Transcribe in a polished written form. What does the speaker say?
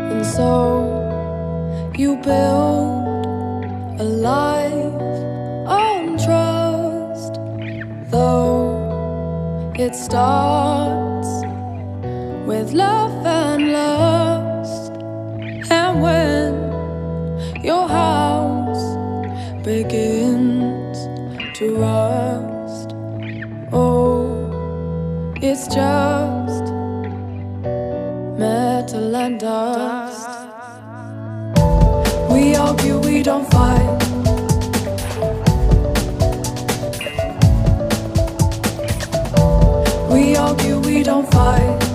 And so you build a life on trust, though it starts with love and lust. And when your house begins to rust, oh, it's just metal and dust. We argue, we don't fight. We argue, we don't fight.